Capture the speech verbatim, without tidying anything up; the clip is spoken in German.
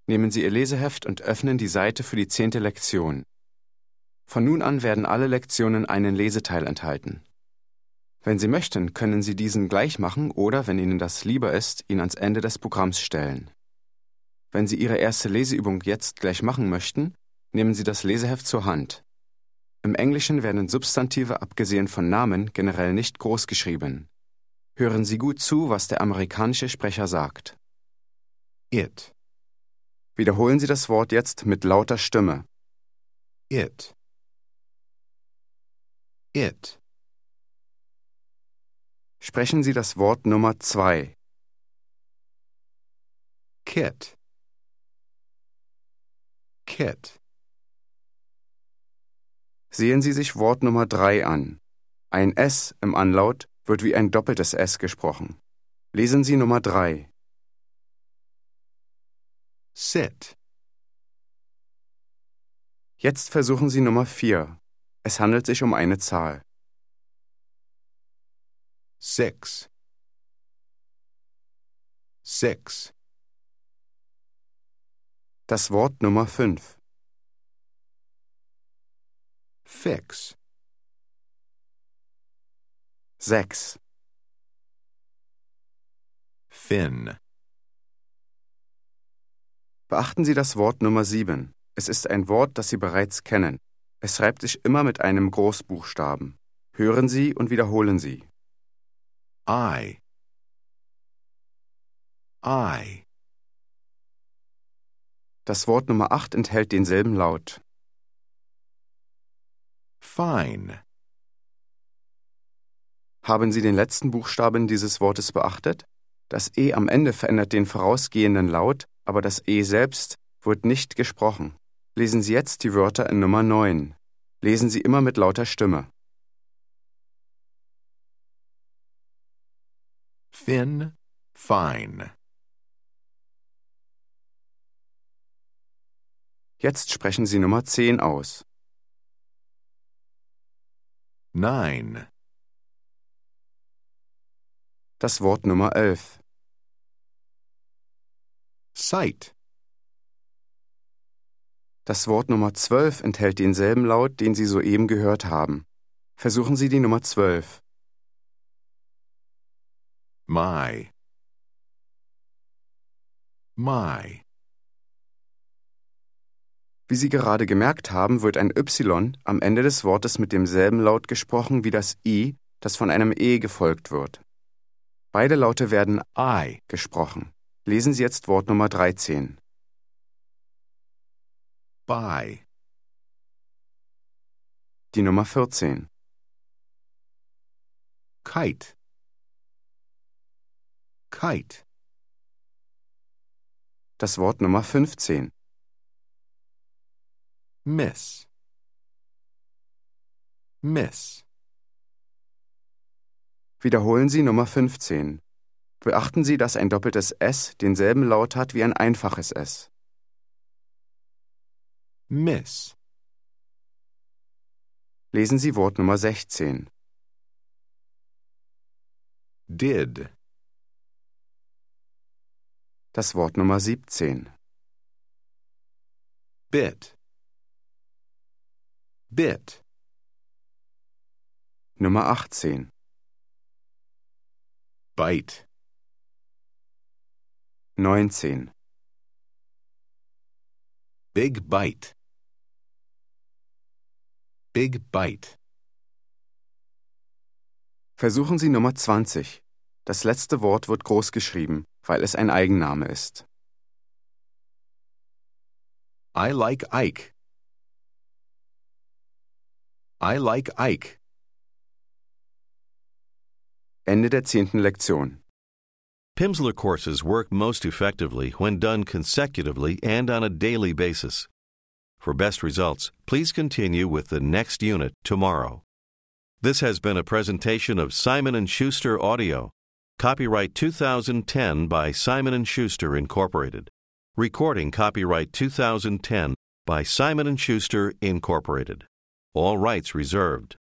Nehmen Sie Ihr Leseheft und öffnen die Seite für die zehnte Lektion. Von nun an werden alle Lektionen einen Leseteil enthalten. Wenn Sie möchten, können Sie diesen gleich machen oder, wenn Ihnen das lieber ist, ihn ans Ende des Programms stellen. Wenn Sie Ihre erste Leseübung jetzt gleich machen möchten, nehmen Sie das Leseheft zur Hand. Im Englischen werden Substantive abgesehen von Namen generell nicht groß geschrieben. Hören Sie gut zu, was der amerikanische Sprecher sagt. It, Wiederholen Sie das Wort jetzt mit lauter Stimme. it, it, Sprechen Sie das Wort Nummer zwei. kit, kit, Sehen Sie sich Wort Nummer drei an. Ein S im Anlaut wird wie ein doppeltes S gesprochen. Lesen Sie Nummer drei. sit, Jetzt versuchen Sie Nummer vier. Es handelt sich um eine Zahl. six, six, Das Wort Nummer fünf. fix, sechs. fin, Beachten Sie das Wort Nummer sieben. Es ist ein Wort, das Sie bereits kennen. Es schreibt sich immer mit einem Großbuchstaben. Hören Sie und wiederholen Sie. I, I, Das Wort Nummer acht enthält denselben Laut. fine, Haben Sie den letzten Buchstaben dieses Wortes beachtet? Das E am Ende verändert den vorausgehenden Laut, aber das E selbst wird nicht gesprochen. Lesen Sie jetzt die Wörter in Nummer neun. Lesen Sie immer mit lauter Stimme. fin, fine, Jetzt sprechen Sie Nummer zehn aus. nine, Das Wort Nummer elf. sight, Das Wort Nummer zwölf enthält denselben Laut, den Sie soeben gehört haben. Versuchen Sie die Nummer zwölf. my, my, Wie Sie gerade gemerkt haben, wird ein Y am Ende des Wortes mit demselben Laut gesprochen wie das I, das von einem E gefolgt wird. Beide Laute werden I, gesprochen. Lesen Sie jetzt Wort Nummer dreizehn. buy, Die Nummer vierzehn. kite, kite, Das Wort Nummer fünfzehn. miss, miss, Wiederholen Sie Nummer fünfzehn. Beachten Sie, dass ein doppeltes S denselben Laut hat wie ein einfaches S. miss, Lesen Sie Wort Nummer sechzehn. did, Das Wort Nummer siebzehn. bit, bit, Nummer achtzehn. bite, neunzehn. big bite, big bite, Versuchen Sie Nummer zwanzig. Das letzte Wort wird groß geschrieben, weil es ein Eigenname ist. I like Ike, I like Ike. Ende der zehnten Lektion. Pimsleur courses work most effectively when done consecutively and on a daily basis. For best results, please continue with the next unit tomorrow. This has been a presentation of Simon and Schuster Audio. Copyright two thousand ten by Simon and Schuster Incorporated. Recording copyright two thousand ten by Simon and Schuster Incorporated. All rights reserved.